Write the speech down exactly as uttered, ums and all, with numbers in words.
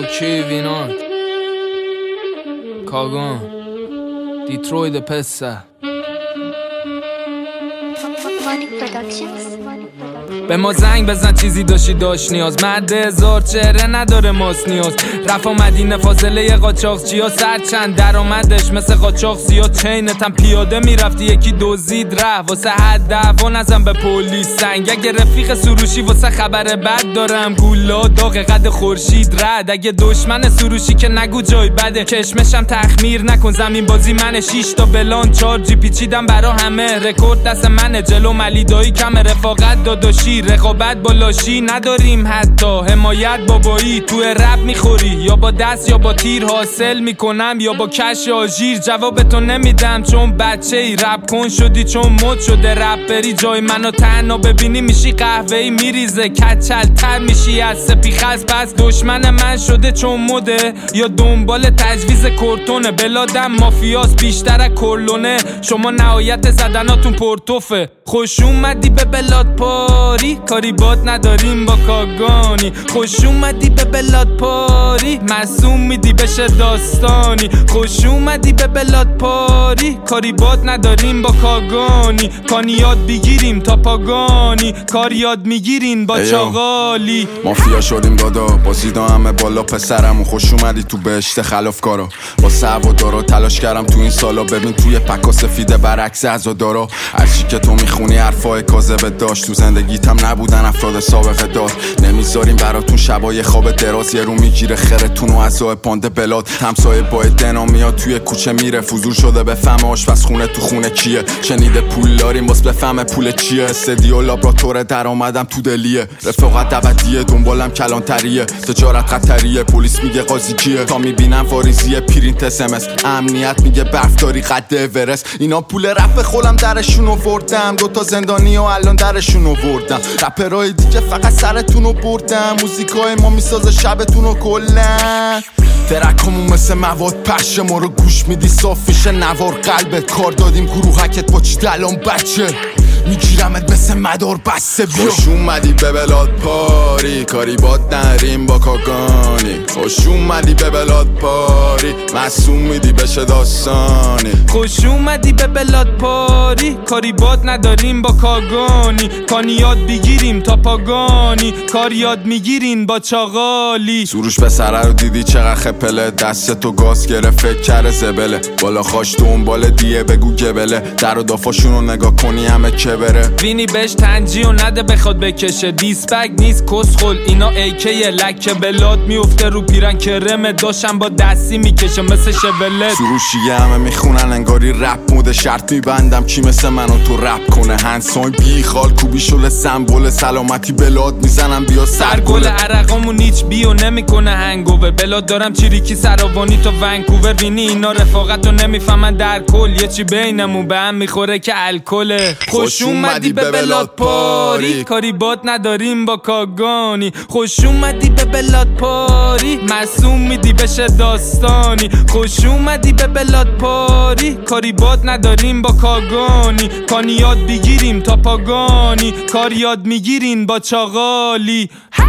اوکی وینان کاگان دیتروید پسه به ما زنگ بزن چیزی داشتی داشت نیاز مرد هزار چهره نداره ماس نیاز رفا مدینه فاصله قاچاق چیا سر چند درآمدش مثل قاچاق زیاد چینتم پیاده میرفتی یکی دزدید ره واسه حد دعوا نزن به پلیس سنگ اگه رفیق سروشی واسه خبر بد دارم گولا داغ قد خورشید رد اگه دشمن سروشی که نگو جای بده کشمشم تخمیر نکن زمین بازی منه شیش تا بلان چار جی پیچیدم برا همه رکورد دست منه جلو ملیدایی کم رفاقت داداشی رقابت با لاشی نداریم حتی حمایت بابایی تو رپ میخوری یا با دست یا با تیر حاصل میکنم یا با کش آژیر جوابتو نمیدم چون بچه ای رپ کن شدی چون مد شده رپری جای منو تنها ببینی میشی قهوه‌ای میریزه کچل تر میشی از سپیخز پس دشمن من شده چون مده یا دنبال تجویز کورتونه بلادم مافیاس بیشتر از کرلونه شما نهایت زدناتون پرتوفه خوش اومدی به بلاد پاری کاری باد نداریم با کاگانی خوش اومدی به بلاد پاری معصوم میدی بشه داستانی خوش اومدی به بلاد پاری کاری باد نداریم با کاگانی کانی یاد بگیریم تا پاگانی کار یاد میگیرین با چاغالی مافیا شدیم دادا بازیدا همه بالا پسرمون خوش اومدی تو بهشت خلافکارا با سوادارا تلاش کردم تو این سالا ببین توی پکا سفیده برعکس عزادارا هرچی که تو میخونی حرفای کاذبه داشت تو زندگیتم نبودن افراد سابقه دار نمیذاریم براتون شبای خواب دراز یه رو میگیره خرتون و عزای پانده بلاد همسایه با دنا میاد توی کوچه میره فضول شده به فهم آشپزخونه تو خونه کیه شنیده پول داریم باز بفهم پول چیه استدیو لابراتوار درآمدم تو دلیه رفاقت ابدیه دنبالم کلانتریه تجارت خطریه پلیس میگه قاضی کیه تا میبینم واریزیه پرینت اس ام اس امنیت میگه برفداری قد اورست اینا پول رپ خولم درشون آوردم دو تا زندانی و الان درشون آوردم رپرای دیگه فقط سرتونو بردم موزیکای ما میسازه شبتونو کلن ترکمون مثل مواد پخش ما رو گوش میدی صاف میشه نوار قلبت کار دادیم گروهکت با چی دلان بچه میگیرمت مثل مدار بسته بیا خوش اومدی به بلاد پاری کاری باد نریم با کاگانی خوش اومدی به بلاد پاری معصوم میدی بشه داستانی خوش اومدی به بلاد پاری کاری باد نداریم با کاگانی کانی یاد بگیریم تا پاگانی کار یاد میگیرین با چاغالی سروش پسره رو دیدی چقدر خپله دست تو گاز گرفت فکر کرده زبله بالا خاش دنبال دیه بگو گبله در و دافاشونو نگاه کنی همه که بره وینی بهش تنجی و نده بخواد بکشه دیسپک نیست کسخل اینا ایکیه لکه بلاد میفته رو پیرن کرمه داشم با دستی میکشه مثل شبلت سروشیه همه میخونن انگاری رپ موده شرط میبندم کی مثل منو تو رپ کنه هنسان بی خال کوبی شل سمبل سلامتی بلاد میزنم بیا سرگل عرقامون هیچ بیو نمیکنه هنگوور بلاد دارم چیریکی سراوانی تو ونکوور وینی اینا رفاقتو نمیفهمن در کل یه چی بینمون به هم میخوره که الکله خوش اومدی به بلاد پاری کاری باد نداریم با کاگانی خوش اومدی به بلاد پاری معصوم میدی بشه داستانی خوش اومدی به بلاد پاری کاری باد نداریم با کاگانی کانی یاد بگیریم تا پاگانی کار یاد میگیرین با چاغالی